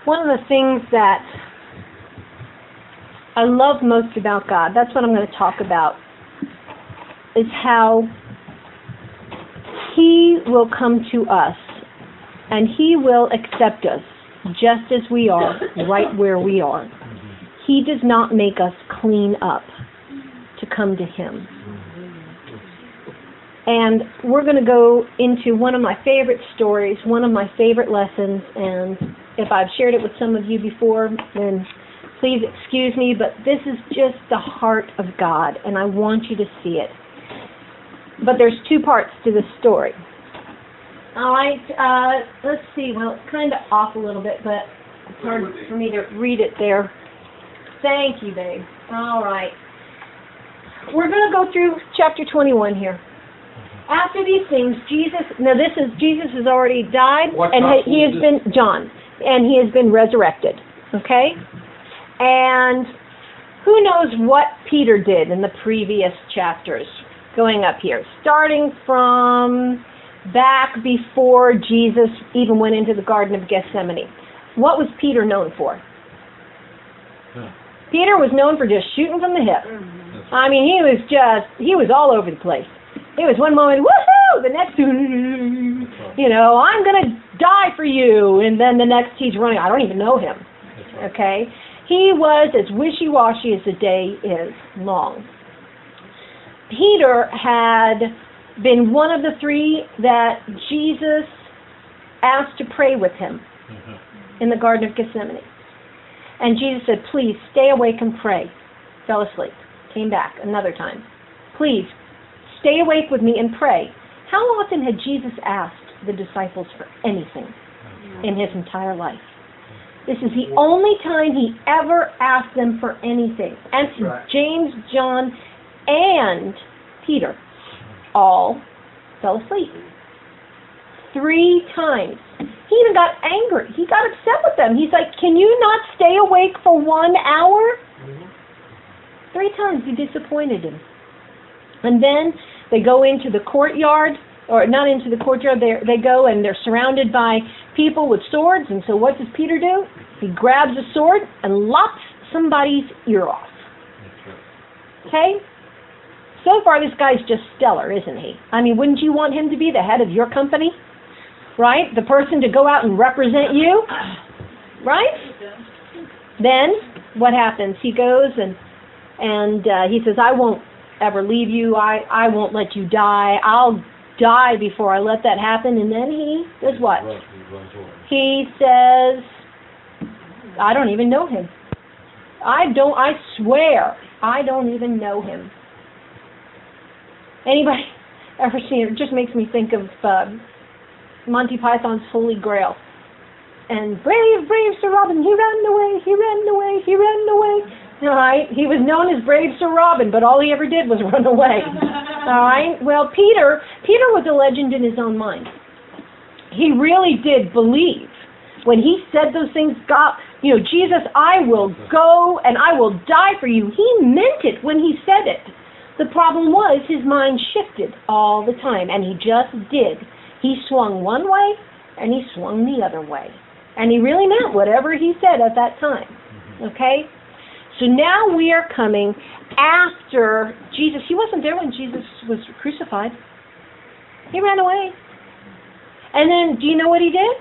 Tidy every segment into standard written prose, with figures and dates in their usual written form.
one of the things that I love most about God, that's what I'm going to talk about, is how He will come to us and He will accept us just as we are, right where we are. He does not make us clean up to come to Him. And we're going to go into one of my favorite stories, one of my favorite lessons, and if I've shared it with some of you before, then please excuse me, but this is just the heart of God, and I want you to see it. But there's two parts to this story. All right, let's see. Well, it's kind of off a little bit, but it's hard for me to read it there. Thank you, babe. All right. We're going to go through chapter 21 here. After these things, Jesus has already died, and he has been, John, and he has been resurrected, okay? And who knows what Peter did in the previous chapters going up here, starting from back before Jesus even went into the Garden of Gethsemane. What was Peter known for? Peter was known for just shooting from the hip. I mean, he was all over the place. It was one moment, woohoo! The next, I'm going to die for you. And then the next, he's running. I don't even know him. Okay? He was as wishy-washy as the day is long. Peter had been one of the three that Jesus asked to pray with him in the Garden of Gethsemane. And Jesus said, please, stay awake and pray. Fell asleep. Came back another time. Please, stay awake with me and pray. How often had Jesus asked the disciples for anything in his entire life? This is the only time he ever asked them for anything. And James, John, and Peter all fell asleep. 3 times. He even got angry. He got upset with them. He's like, can you not stay awake for 1 hour? 3 times he disappointed him. And then they go into the courtyard, or not into the courtyard, they go and they're surrounded by people with swords, and so what does Peter do? He grabs a sword and lops somebody's ear off. Okay? So far this guy's just stellar, isn't he? I mean, wouldn't you want him to be the head of your company? Right? The person to go out and represent you? Right? Then, what happens? He goes and he says, I won't ever leave you. I won't let you die. I'll die before I let that happen. And then he does what? He says, I don't even know him. I swear, I don't even know him. Anybody ever seen it? It just makes me think of Monty Python's Holy Grail. And brave Sir Robin, he ran away. All right, he was known as Brave Sir Robin, but all he ever did was run away. All right, well, Peter was a legend in his own mind. He really did believe when he said those things, God, Jesus, I will go and I will die for you. He meant it when he said it. The problem was his mind shifted all the time, and he just did. He swung one way, and he swung the other way. And he really meant whatever he said at that time. Okay? So now we are coming after Jesus. He wasn't there when Jesus was crucified. He ran away. And then, do you know what he did?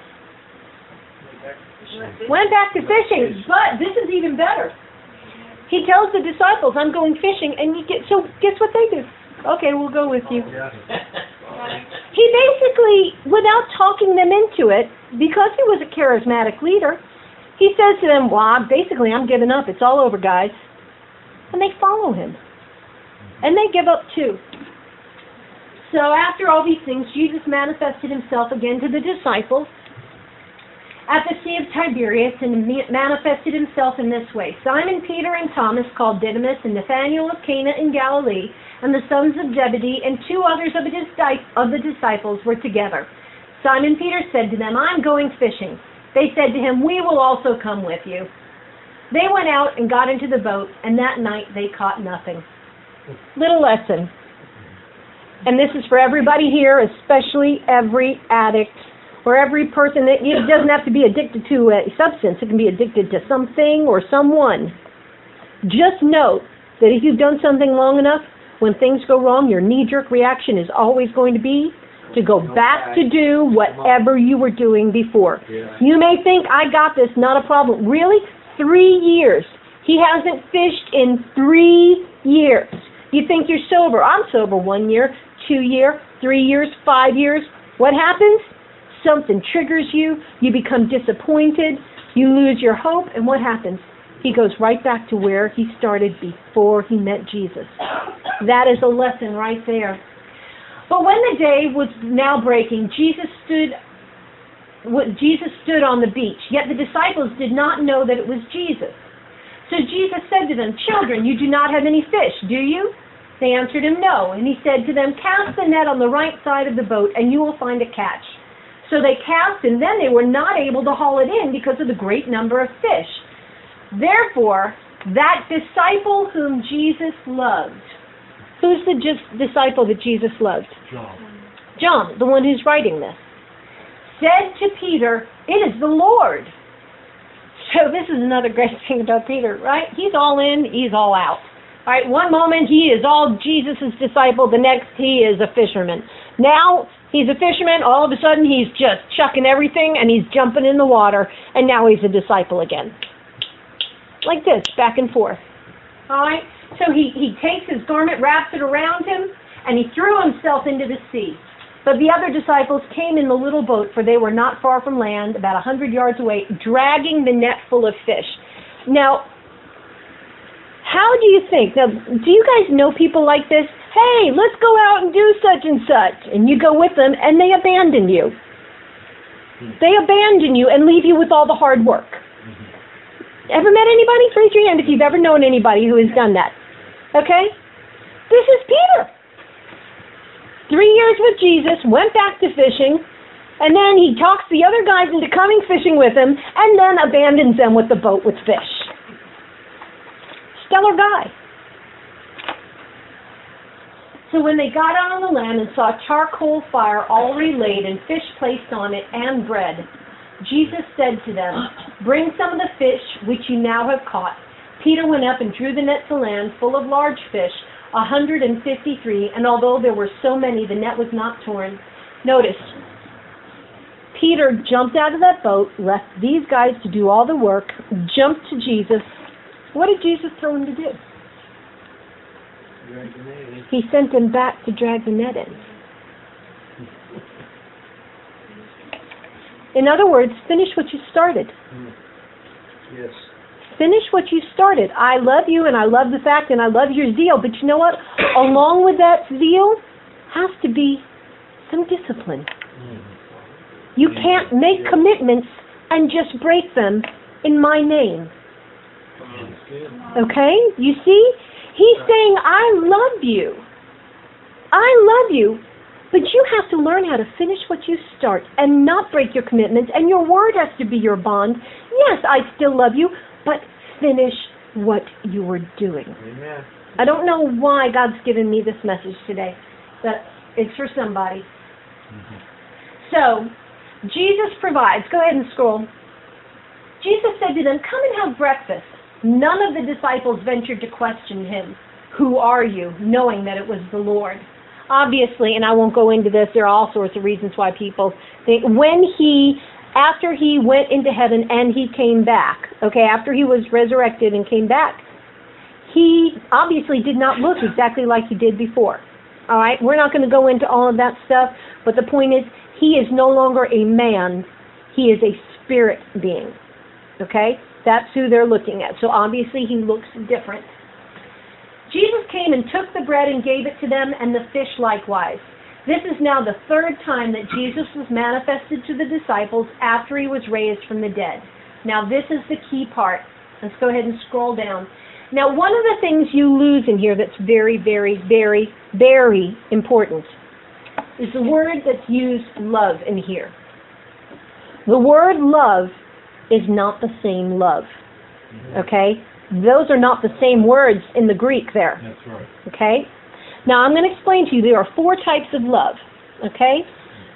Went back to fishing. But this is even better. He tells the disciples, I'm going fishing, and so guess what they do? Okay, we'll go with you. He basically, without talking them into it, because he was a charismatic leader, he says to them, well, basically, I'm giving up. It's all over, guys. And they follow him. And they give up too. So after all these things, Jesus manifested himself again to the disciples at the Sea of Tiberias, and manifested himself in this way. Simon, Peter, and Thomas, called Didymus, and Nathanael of Cana in Galilee, and the sons of Zebedee, and 2 others of the disciples were together. Simon Peter said to them, I'm going fishing. They said to him, we will also come with you. They went out and got into the boat, and that night they caught nothing. Little lesson. And this is for everybody here, especially every addict or every person, it doesn't have to be addicted to a substance. It can be addicted to something or someone. Just note that if you've done something long enough, when things go wrong, your knee-jerk reaction is always going to be to go back to do whatever you were doing before. You may think, I got this, not a problem. Really? 3 years. He hasn't fished in 3 years. You think you're sober. I'm sober 1 year, 2 years, 3 years, 5 years. What happens? Something triggers you. You become disappointed. You lose your hope. And what happens? He goes right back to where he started before he met Jesus. That is a lesson right there. But when the day was now breaking, Jesus stood on the beach. Yet the disciples did not know that it was Jesus. So Jesus said to them, "Children, you do not have any fish, do you?" They answered him, "No." And he said to them, "Cast the net on the right side of the boat, and you will find a catch." So they cast, and then they were not able to haul it in because of the great number of fish. Therefore, that disciple whom Jesus loved. Who's the disciple that Jesus loved? John, the one who's writing this, said to Peter, "It is the Lord." So this is another great thing about Peter, right? He's all in, he's all out. All right, one moment he is all Jesus' disciple, the next he is a fisherman. Now he's a fisherman, all of a sudden he's just chucking everything and he's jumping in the water, and now he's a disciple again. Like this, back and forth. All right? So he takes his garment, wraps it around him, and he threw himself into the sea. But the other disciples came in the little boat, for they were not far from land, about 100 yards away, dragging the net full of fish. Now, how do you think? Now, do you guys know people like this? Hey, let's go out and do such and such. And you go with them, and they abandon you. They abandon you and leave you with all the hard work. Ever met anybody? Raise your hand if you've ever known anybody who has done that. Okay? This is Peter. 3 years with Jesus, went back to fishing, and then he talks the other guys into coming fishing with him, and then abandons them with the boat with fish. Stellar guy. So when they got out on the land and saw a charcoal fire already laid and fish placed on it and bread, Jesus said to them, "Bring some of the fish which you now have caught." Peter went up and drew the net to land full of large fish, 153, and although there were so many, the net was not torn. Notice, Peter jumped out of that boat, left these guys to do all the work, jumped to Jesus. What did Jesus tell him to do? He sent him back to drag the net in. In other words, finish what you started. Yes. Finish what you started. I love you, and I love the fact, and I love your zeal. But you know what? Along with that zeal has to be some discipline. You can't make commitments and just break them in my name. Okay? You see? He's saying, I love you. I love you. But you have to learn how to finish what you start and not break your commitments, and your word has to be your bond. Yes, I still love you, but finish what you were doing. Amen. I don't know why God's given me this message today, but it's for somebody. Mm-hmm. So, Jesus provides. Go ahead and scroll. Jesus said to them, "Come and have breakfast." None of the disciples ventured to question him, "Who are you?" knowing that it was the Lord. Obviously, and I won't go into this, there are all sorts of reasons why people think, after he went into heaven and he came back, okay, after he was resurrected and came back, he obviously did not look exactly like he did before. All right, we're not going to go into all of that stuff, but the point is, he is no longer a man, he is a spirit being, okay? That's who they're looking at. So obviously he looks different. Jesus came and took the bread and gave it to them, and the fish likewise. This is now the third time that Jesus was manifested to the disciples after he was raised from the dead. Now this is the key part. Let's go ahead and scroll down. Now one of the things you lose in here that's very, very, very, very important is the word that's used, love, in here. The word love is not the same love. Okay? Those are not the same words in the Greek there. That's right. Okay? Now I'm going to explain to you there are 4 types of love. Okay?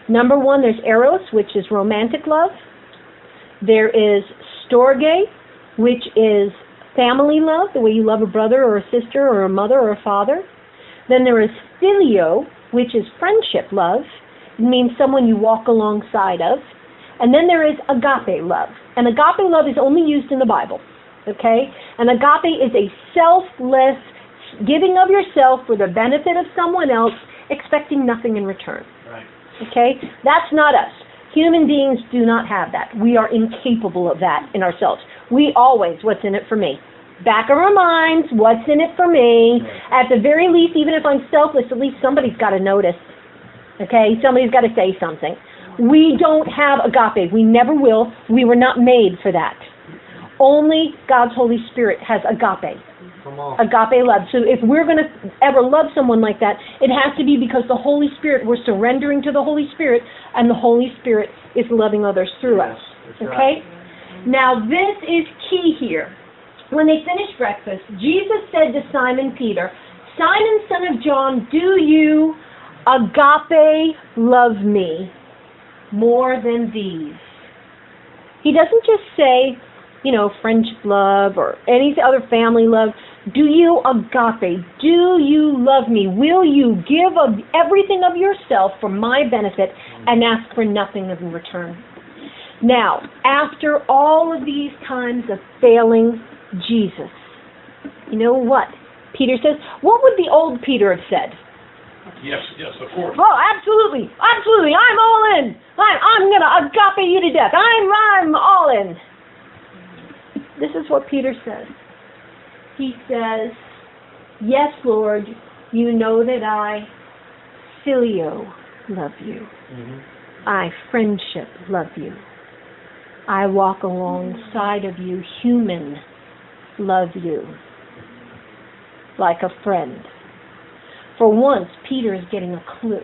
Number one, there's eros, which is romantic love. There is storge, which is family love, the way you love a brother or a sister or a mother or a father. Then there is filio, which is friendship love. It means someone you walk alongside of. And then there is agape love. And agape love is only used in the Bible. Okay? And agape is a selfless giving of yourself for the benefit of someone else, expecting nothing in return. Right. Okay? That's not us. Human beings do not have that. We are incapable of that in ourselves. We always, what's in it for me? Back of our minds, what's in it for me? At the very least, even if I'm selfless, at least somebody's got to notice. Okay? Somebody's got to say something. We don't have agape. We never will. We were not made for that. Only God's Holy Spirit has agape. Agape love. So if we're going to ever love someone like that, it has to be because the Holy Spirit, we're surrendering to the Holy Spirit, and the Holy Spirit is loving others through us. Okay? Right. Now this is key here. When they finished breakfast, Jesus said to Simon Peter, Simon, son of John, do you agape love me more than these? He doesn't just say, friendship love or any other family love. Do you agape? Do you love me? Will you give of everything of yourself for my benefit and ask for nothing in return? Now, after all of these times of failing Jesus, you know what? Peter says, what would the old Peter have said? Yes, of course. Oh, absolutely. I'm all in. I'm going to agape you to death. I'm all in. This is what Peter says. He says, yes, Lord, you know that I filio love you. Mm-hmm. I friendship love you. I walk alongside of you, human love you, like a friend. For once, Peter is getting a clue.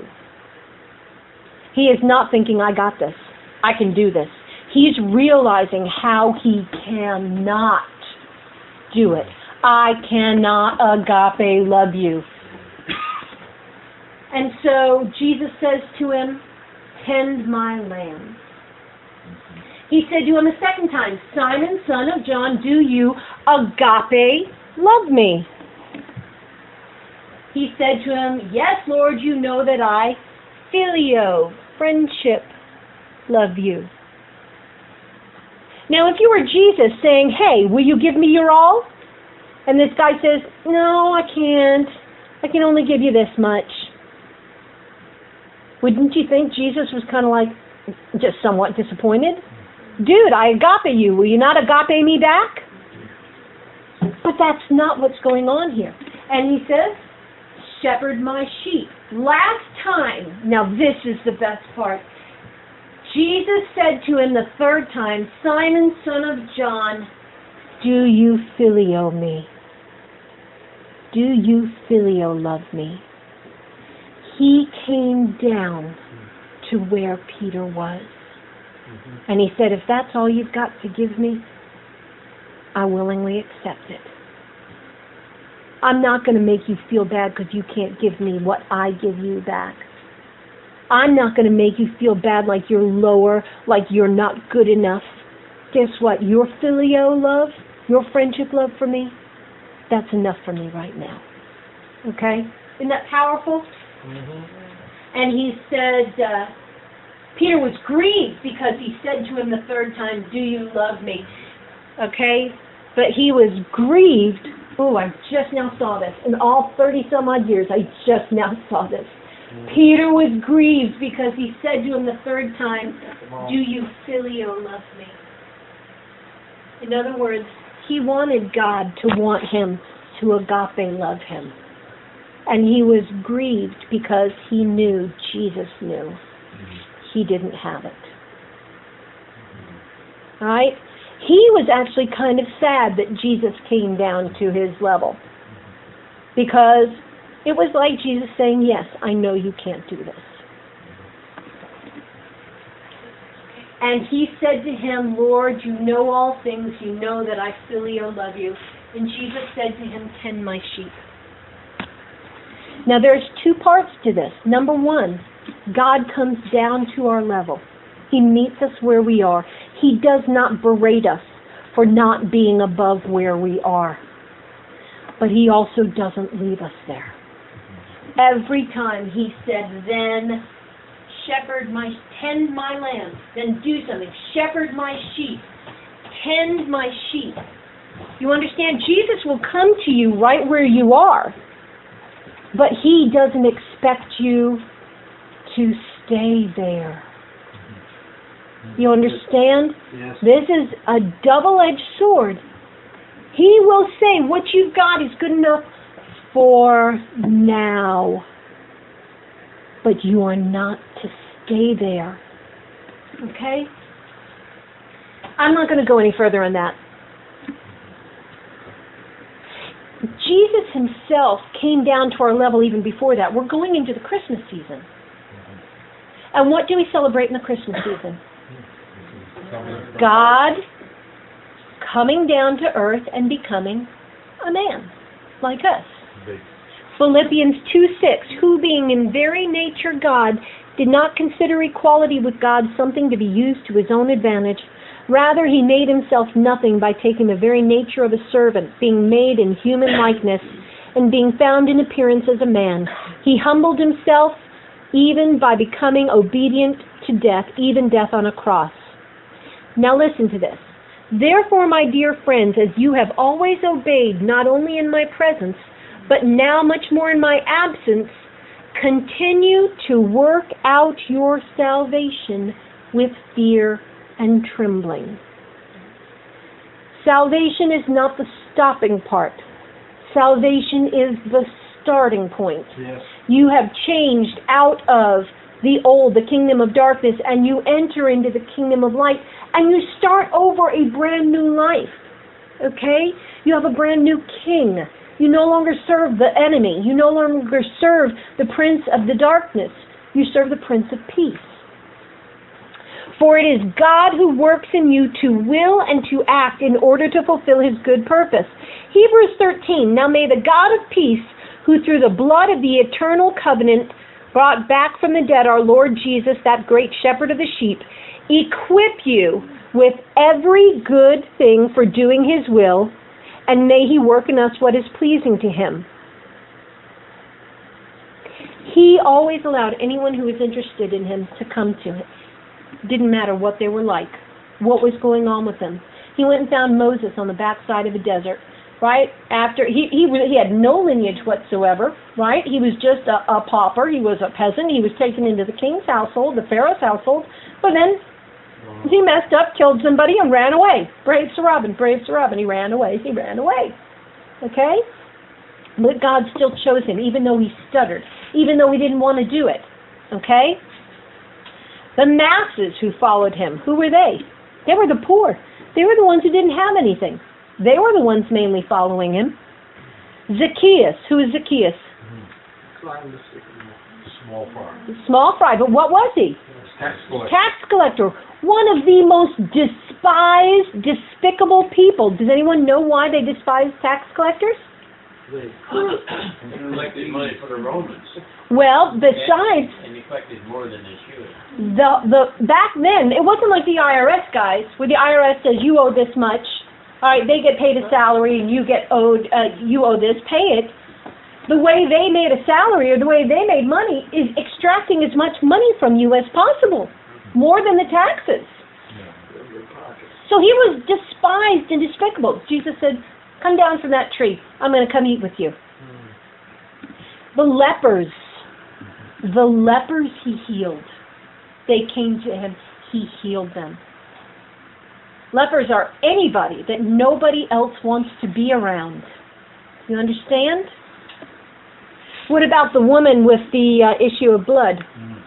He is not thinking, I got this. I can do this. He's realizing how he cannot do it. I cannot agape love you. And so Jesus says to him, tend my lambs. He said to him a second time, Simon, son of John, do you agape love me? He said to him, yes, Lord, you know that I filio, friendship, love you. Now, if you were Jesus saying, hey, will you give me your all? And this guy says, no, I can't. I can only give you this much. Wouldn't you think Jesus was kind of like just somewhat disappointed? Dude, I agape you. Will you not agape me back? But that's not what's going on here. And he says, shepherd my sheep. Last time, now this is the best part. Jesus said to him the third time, Simon, son of John, do you filio me? Do you filio love me? He came down to where Peter was. Mm-hmm. And he said, if that's all you've got to give me, I willingly accept it. I'm not going to make you feel bad because you can't give me what I give you back. I'm not going to make you feel bad like you're lower, like you're not good enough. Guess what? Your filio love, your friendship love for me, that's enough for me right now. Okay? Isn't that powerful? Mm-hmm. And he said, Peter was grieved because he said to him the third time, do you love me? Okay? But he was grieved. Oh, I just now saw this. In all 30 some odd years, I just now saw this. Peter was grieved because he said to him the third time, do you filio love me? In other words, he wanted God to want him to agape love him. And he was grieved because he knew Jesus knew he didn't have it. All right? He was actually kind of sad that Jesus came down to his level. Because it was like Jesus saying, yes, I know you can't do this. And he said to him, Lord, you know all things. You know that I filio love you. And Jesus said to him, tend my sheep. Now there's two parts to this. Number one, God comes down to our level. He meets us where we are. He does not berate us for not being above where we are. But He also doesn't leave us there. Every time He said, then tend my lambs, then do something. Shepherd my sheep. Tend my sheep. You understand? Jesus will come to you right where you are. But He doesn't expect you to stay there. You understand? Yes. This is a double-edged sword. He will say, what you've got is good enough for now. But you are not to stay there. Okay? I'm not going to go any further on that. Jesus Himself came down to our level even before that. We're going into the Christmas season. And what do we celebrate in the Christmas season? God coming down to earth and becoming a man, like us. Philippians 2:6, who being in very nature God, did not consider equality with God something to be used to His own advantage. Rather, He made Himself nothing by taking the very nature of a servant, being made in human likeness, and being found in appearance as a man. He humbled Himself even by becoming obedient to death, even death on a cross. Now listen to this. Therefore, my dear friends, as you have always obeyed, not only in my presence, but now much more in my absence, continue to work out your salvation with fear and trembling. Salvation is not the stopping part. Salvation is the starting point. Yes. You have changed out of the old, the kingdom of darkness, and you enter into the kingdom of light, and you start over a brand new life. Okay? You have a brand new king. You no longer serve the enemy. You no longer serve the prince of the darkness. You serve the Prince of Peace. For it is God who works in you to will and to act in order to fulfill His good purpose. Hebrews 13, now may the God of peace, who through the blood of the eternal covenant brought back from the dead our Lord Jesus, that great shepherd of the sheep, equip you with every good thing for doing His will, and may He work in us what is pleasing to Him. He always allowed anyone who was interested in Him to come to Him. Didn't matter what they were like, what was going on with them. He went and found Moses on the backside of a desert, right? After he had no lineage whatsoever, right? He was just a pauper. He was a peasant. He was taken into the king's household, the Pharaoh's household. But then he messed up, killed somebody, and ran away. Brave Sir Robin, he ran away. Okay? But God still chose him, even though he stuttered, even though he didn't want to do it. Okay? The masses who followed him, who were they? They were the poor. They were the ones who didn't have anything. They were the ones mainly following him. Zacchaeus. Who is Zacchaeus? Small fry. Small fry. But what was he? Tax collector. Tax collector. One of the most despised, despicable people. Does anyone know why they despise tax collectors? They collected money for the Romans. Well, besides... And they collected more than they should. Back then, it wasn't like the IRS guys, where the IRS says, you owe this much. All right, they get paid a salary and you owe this, pay it. The way they made a salary or the way they made money is extracting as much money from you as possible, more than the taxes. So he was despised and despicable. Jesus said, come down from that tree. I'm going to come eat with you. The lepers he healed. They came to him. He healed them. Lepers are anybody that nobody else wants to be around. You understand? What about the woman with the issue of blood?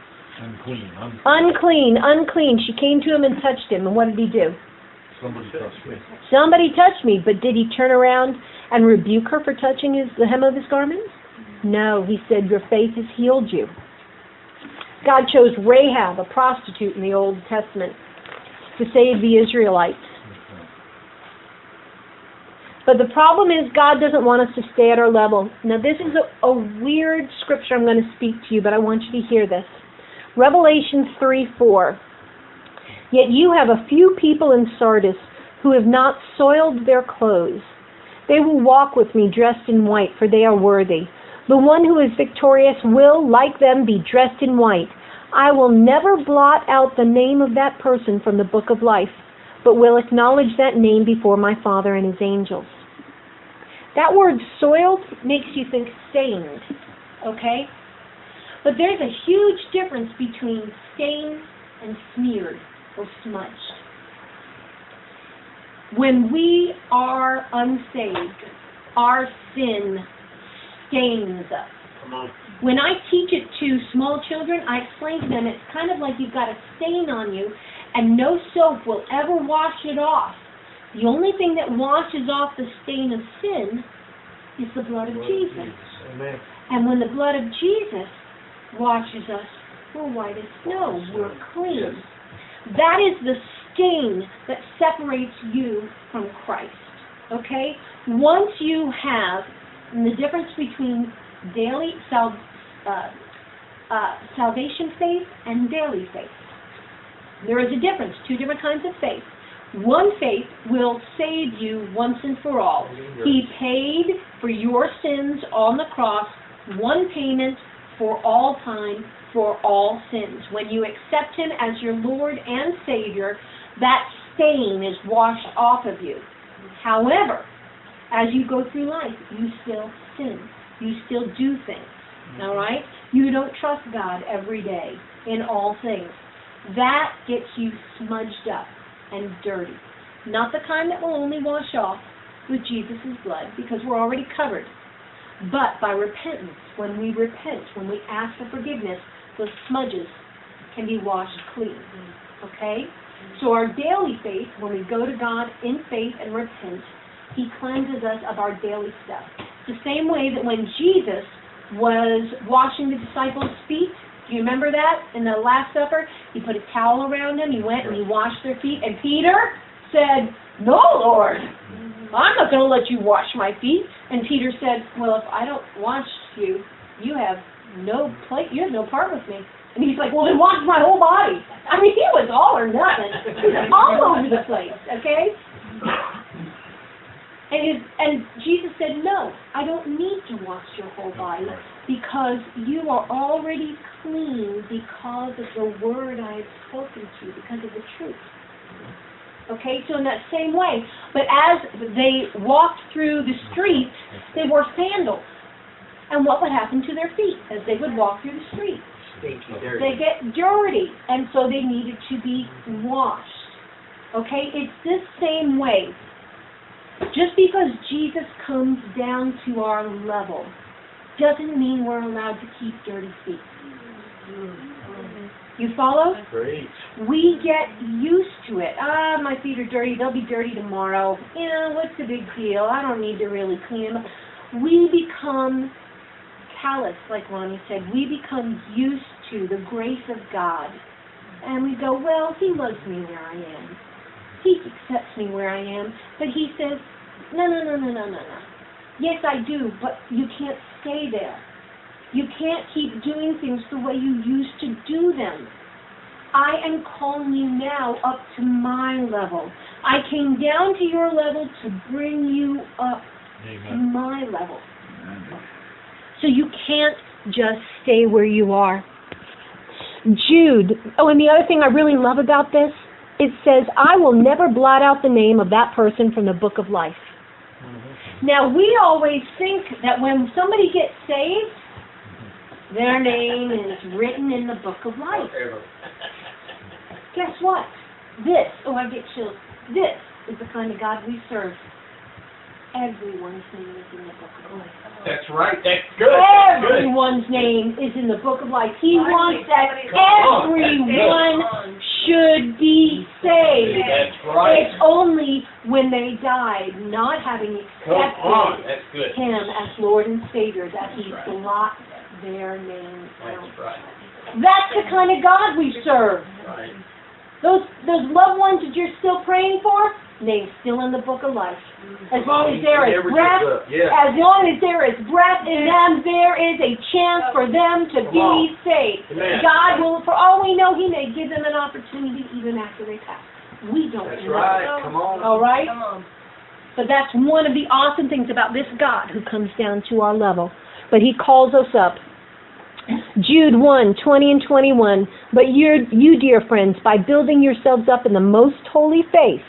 Unclean. She came to him and touched him. And what did he do? Somebody touched me. But did he turn around and rebuke her for touching the hem of his garment? No. He said, your faith has healed you. God chose Rahab, a prostitute in the Old Testament, to save the Israelites. But the problem is God doesn't want us to stay at our level. Now this is a weird scripture I'm going to speak to you, but I want you to hear this. Revelation 3:4. Yet you have a few people in Sardis who have not soiled their clothes. They will walk with me dressed in white, for they are worthy. The one who is victorious will, like them, be dressed in white. I will never blot out the name of that person from the book of life, but will acknowledge that name before my Father and his angels. That word soiled makes you think stained, okay? But there's a huge difference between stained and smeared or smudged. When we are unsaved, our sin stains us. Come on. When I teach it to small children, I explain to them it's kind of like you've got a stain on you and no soap will ever wash it off. The only thing that washes off the stain of sin is the blood of Jesus. Amen. And when the blood of Jesus washes us, we're white as snow. We're clean. That is the stain that separates you from Christ. Okay? Once you have the difference between daily salvation faith and daily faith. There is a difference, two different kinds of faith. One faith will save you once and for all. He paid for your sins on the cross, one payment for all time, for all sins. When you accept him as your Lord and Savior, that stain is washed off of you. However, as you go through life, you still sin. You still do things. All right? You don't trust God every day in all things. That gets you smudged up and dirty. Not the kind that will only wash off with Jesus' blood, because we're already covered. But by repentance, when we repent, when we ask for forgiveness, those smudges can be washed clean. Okay? So our daily faith, when we go to God in faith and repent, he cleanses us of our daily stuff. The same way that when Jesus was washing the disciples' feet, do you remember that in the Last Supper? He put a towel around them, he went and he washed their feet, and Peter said, "No, Lord, I'm not going to let you wash my feet." And Peter said, "Well, if I don't wash you, you have no part with me." And he's like, "Well, then wash my whole body." I mean, he was all or nothing. He was all over the place, okay? And Jesus said, "No, I don't need to wash your whole body, because you are already clean because of the word I have spoken to you, because of the truth." Okay, so in that same way, but as they walked through the streets, they wore sandals. And what would happen to their feet as they would walk through the streets? They get dirty, and so they needed to be washed. Okay, it's this same way. Just because Jesus comes down to our level doesn't mean we're allowed to keep dirty feet. You follow? Great. We get used to it. My feet are dirty. They'll be dirty tomorrow. What's the big deal? I don't need to really clean them. We become callous, like Ronnie said. We become used to the grace of God. And we go, well, he loves me where I am. He accepts me where I am. But he says, no. Yes, I do, but you can't stay there. You can't keep doing things the way you used to do them. I am calling you now up to my level. I came down to your level to bring you up to my level. So you can't just stay where you are. Jude, and the other thing I really love about this, it says, I will never blot out the name of that person from the book of life. Now, we always think that when somebody gets saved, their name is written in the book of life. Guess what? I get chills. This is the kind of God we serve. Everyone's name is in the book of life. That's right. That's good. Everyone's name is in the book of life. He wants that everyone should be saved. That's right. It's only when they die, not having accepted him as Lord and Savior, that he blots their names out. That's right. That's the kind of God we serve. Right. Those loved ones that you're still praying for, name's still in the book of life. As long as there is breath, as long as there is breath in them, there is a chance for them to be saved. Amen. God will, for all we know, He may give them an opportunity even after they pass. We don't know. That's right. Come on. All right? But that's one of the awesome things about this God who comes down to our level. But He calls us up. Jude 1:20 and 21. But you, dear friends, by building yourselves up in the most holy faith,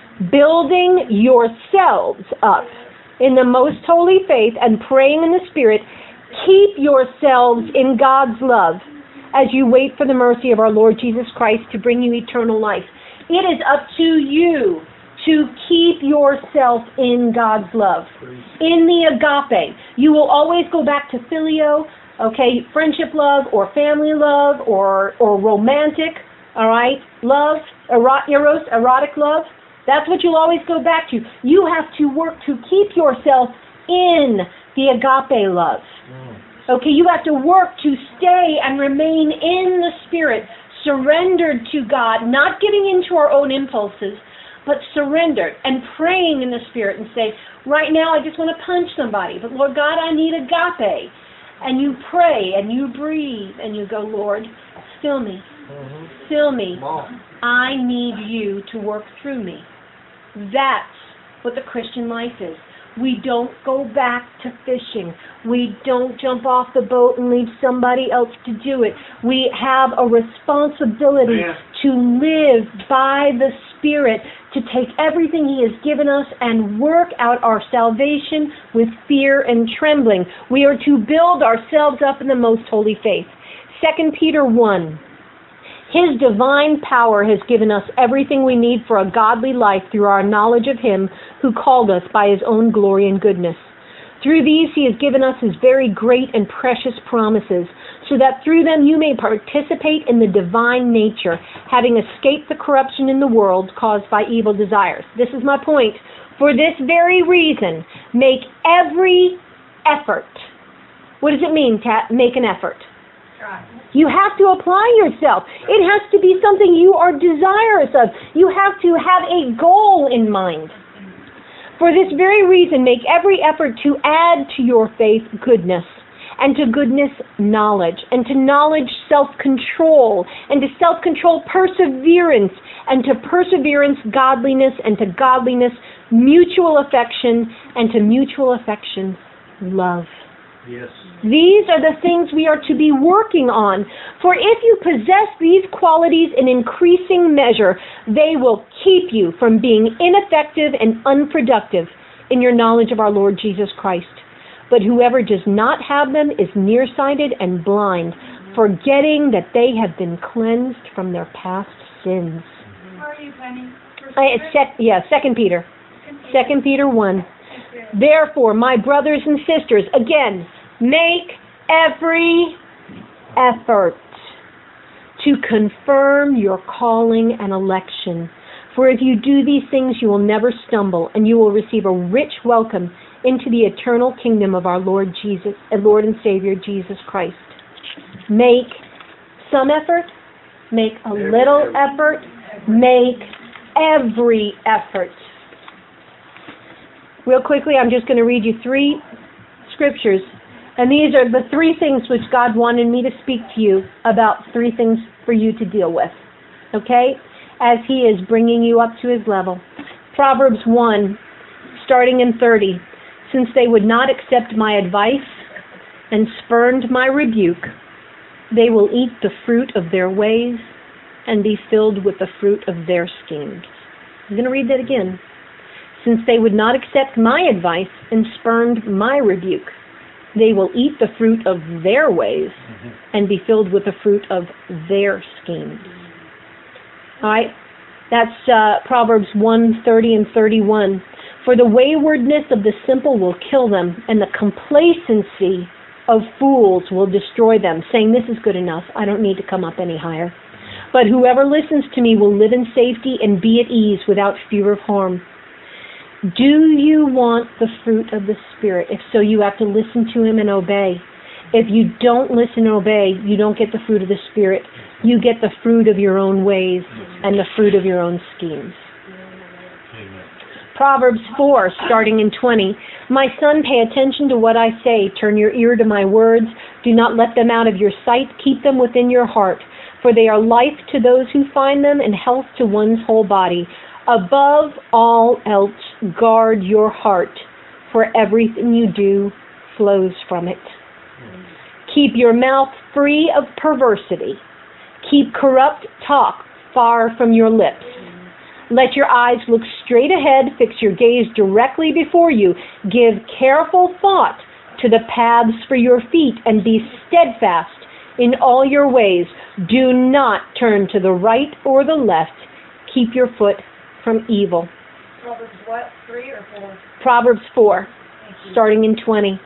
building yourselves up in the most holy faith and praying in the Spirit, keep yourselves in God's love as you wait for the mercy of our Lord Jesus Christ to bring you eternal life. It is up to you to keep yourself in God's love, in the agape. You will always go back to phileo, okay, friendship love or family love or romantic, all right, love, eros, erotic love. That's what you'll always go back to. You have to work to keep yourself in the agape love. Okay, you have to work to stay and remain in the Spirit, surrendered to God, not giving in to our own impulses, but surrendered and praying in the Spirit and say, right now I just want to punch somebody, but Lord God, I need agape. And you pray and you breathe and you go, Lord, fill me. Fill me. I need you to work through me. That's what the Christian life is. We don't go back to fishing. We don't jump off the boat and leave somebody else to do it. We have a responsibility to live by the Spirit, to take everything He has given us and work out our salvation with fear and trembling. We are to build ourselves up in the most holy faith. 2 Peter 1. His divine power has given us everything we need for a godly life through our knowledge of Him who called us by His own glory and goodness. Through these He has given us His very great and precious promises, so that through them you may participate in the divine nature, having escaped the corruption in the world caused by evil desires. This is my point. For this very reason, make every effort. What does it mean to make an effort? You have to apply yourself. It has to be something you are desirous of. You have to have a goal in mind. For this very reason, make every effort to add to your faith goodness, and to goodness knowledge, and to knowledge self-control, and to self-control perseverance, and to perseverance godliness, and to godliness mutual affection, and to mutual affection love. Yes. These are the things we are to be working on. For if you possess these qualities in increasing measure, they will keep you from being ineffective and unproductive in your knowledge of our Lord Jesus Christ. But whoever does not have them is nearsighted and blind, forgetting that they have been cleansed from their past sins. Where are you, Penny? 2 Peter. 2 Peter 1. Therefore, my brothers and sisters, again, make every effort to confirm your calling and election. For if you do these things, you will never stumble, and you will receive a rich welcome into the eternal kingdom of our Lord and Savior Jesus Christ. Make some effort, make a little effort, make every effort. Real quickly, I'm just going to read you 3 scriptures. And these are the 3 things which God wanted me to speak to you about, 3 things for you to deal with. Okay? As He is bringing you up to His level. Proverbs 1, starting in 30. Since they would not accept my advice and spurned my rebuke, they will eat the fruit of their ways and be filled with the fruit of their schemes. I'm going to read that again. Since they would not accept my advice and spurned my rebuke, they will eat the fruit of their ways and be filled with the fruit of their schemes. All right? That's Proverbs 1, 30 and 31. For the waywardness of the simple will kill them, and the complacency of fools will destroy them, saying, this is good enough. I don't need to come up any higher. But whoever listens to me will live in safety and be at ease without fear of harm. Do you want the fruit of the Spirit? If so, you have to listen to Him and obey. If you don't listen and obey, you don't get the fruit of the Spirit. You get the fruit of your own ways and the fruit of your own schemes. Proverbs 4, starting in 20. My son, pay attention to what I say. Turn your ear to my words. Do not let them out of your sight. Keep them within your heart. For they are life to those who find them and health to one's whole body. Above all else, guard your heart, for everything you do flows from it. Keep your mouth free of perversity. Keep corrupt talk far from your lips. Let your eyes look straight ahead. Fix your gaze directly before you. Give careful thought to the paths for your feet and be steadfast in all your ways. Do not turn to the right or the left. Keep your foot from evil. Proverbs what? 3 or 4? Proverbs 4, starting in 20.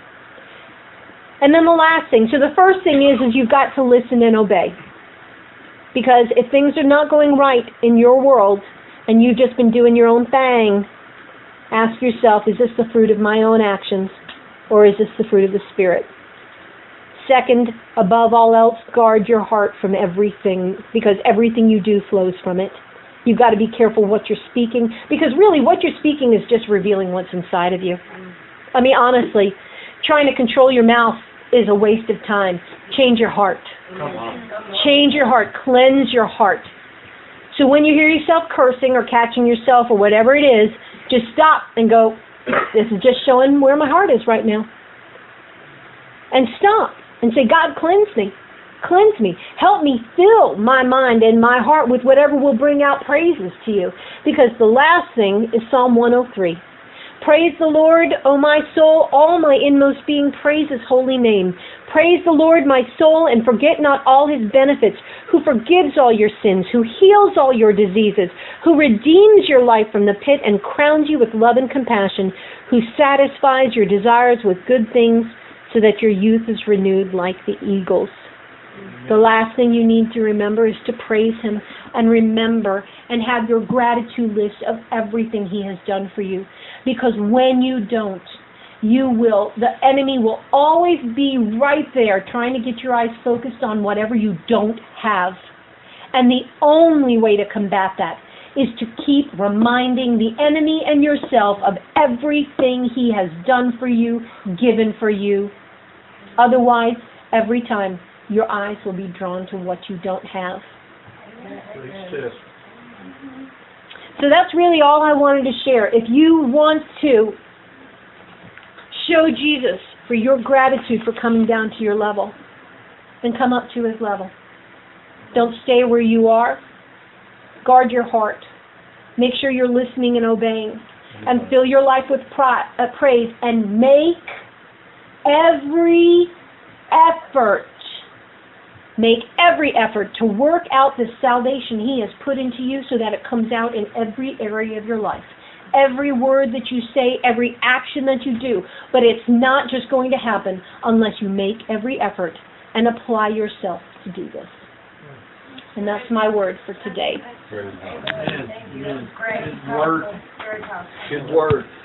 And then the last thing. So the first thing is you've got to listen and obey. Because if things are not going right in your world and you've just been doing your own thing, ask yourself, is this the fruit of my own actions or is this the fruit of the Spirit? Second, above all else, guard your heart from everything, because everything you do flows from it. You've got to be careful what you're speaking, because really what you're speaking is just revealing what's inside of you. I mean, honestly, trying to control your mouth is a waste of time. Change your heart. Change your heart. Cleanse your heart. So when you hear yourself cursing or catching yourself or whatever it is, just stop and go, this is just showing where my heart is right now. And stop and say, God, cleanse me. Cleanse me. Help me fill my mind and my heart with whatever will bring out praises to you. Because the last thing is Psalm 103. Praise the Lord, O my soul, all my inmost being, praise his holy name. Praise the Lord, my soul, and forget not all his benefits, who forgives all your sins, who heals all your diseases, who redeems your life from the pit and crowns you with love and compassion, who satisfies your desires with good things so that your youth is renewed like the eagles. The last thing you need to remember is to praise him and remember and have your gratitude list of everything he has done for you. Because when you don't, the enemy will always be right there trying to get your eyes focused on whatever you don't have. And the only way to combat that is to keep reminding the enemy and yourself of everything he has done for you, given for you. Otherwise, every time, your eyes will be drawn to what you don't have. So that's really all I wanted to share. If you want to show Jesus for your gratitude for coming down to your level, then come up to his level. Don't stay where you are. Guard your heart. Make sure you're listening and obeying. And fill your life with praise. And make every effort. Make every effort to work out the salvation he has put into you so that it comes out in every area of your life. Every word that you say, every action that you do. But it's not just going to happen unless you make every effort and apply yourself to do this. And that's my word for today. Good word.